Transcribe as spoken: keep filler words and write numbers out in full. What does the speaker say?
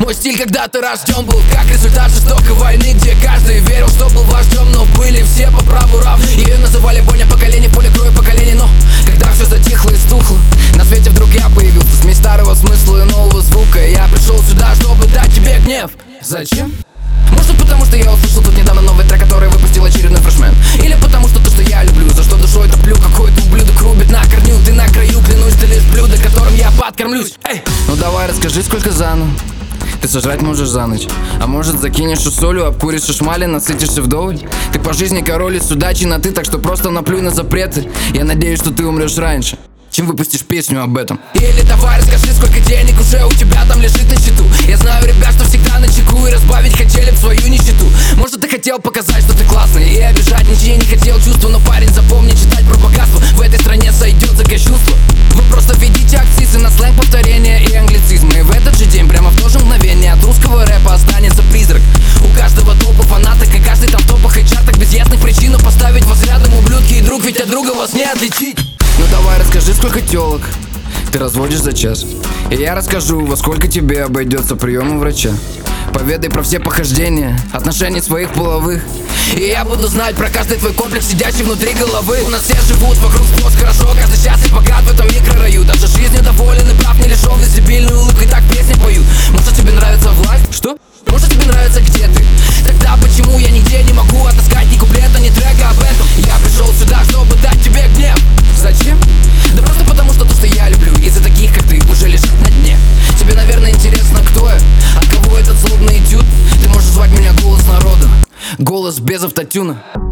Мой стиль когда-то рожден был как результат жестокой войны, где каждый верил, что был вождем, но были все по праву равны. Ее называли бойня поколений, поле крови поколений. Но когда все затихло и стухло, на свете вдруг я появился, смесь старого смысла и нового звука. Я пришел сюда, чтобы дать тебе гнев. Зачем? Может, потому что я услышал тут недавно новый трек, который выпустил очередной фрешмен. Или потому что то, что я люблю, за что душой топлю. Какой-то ублюдок рубит на корню, ты на краю, клянусь, ты лишь блюдо, которым я подкормлюсь. Эй! Ну давай расскажи, сколько за ну ты сожрать можешь за ночь. А может, закинешь солью, обкуришь шишмали, насытишься вдоволь. Ты по жизни король и судачи на ты, так что просто наплюй на запреты. Я надеюсь, что ты умрешь раньше, чем выпустишь песню об этом. Или давай расскажи, сколько денег уже у тебя там лежит на счету. Я знаю, ребят, что всегда на чеку и разбавить хотели б свою нищету. Может, ты хотел показать, что ты классный, и обижать ничьи не хотел чувства. Но, парень, запомни, читать про богатство в этой стране сойдет за кощунство. Вы просто видите акцизы на сленг, повторения и англицизмы. И в этот же день, прямо в то же мгновение, от русского рэпа останется призрак. У каждого толпа фанаток, и каждый там в топах и чартах без ясных причин. Но поставить вас рядом ублюдки и друг, ведь от друга вас не отличить. Ну давай расскажи, сколько телок ты разводишь за час, и я расскажу, во сколько тебе обойдется прием у врача. Поведай про все похождения отношений своих половых, и я буду знать про каждый твой комплекс, сидящий внутри головы. У нас все живут вокруг сплошь хорошо, каждый счастлив, богат в этом микрораю. Даже жизнью доволен и прав, не лишен дебильной улыбкой, так песни поют. Может, тебе нравится власть? Что? Может, тебе нравится, где ты? Тогда почему я нигде не могу отыскать ни куплета, ни трека об этом? Я пришел сюда, чтобы дать тебе гнев. Зачем? Да просто потому, что то, что я люблю, из-за таких, как ты, уже лежит на дне. Тебе, наверное, интересно, кто я, от кого этот злобный этюд. Ты можешь звать меня голос народа, голос без автотюна.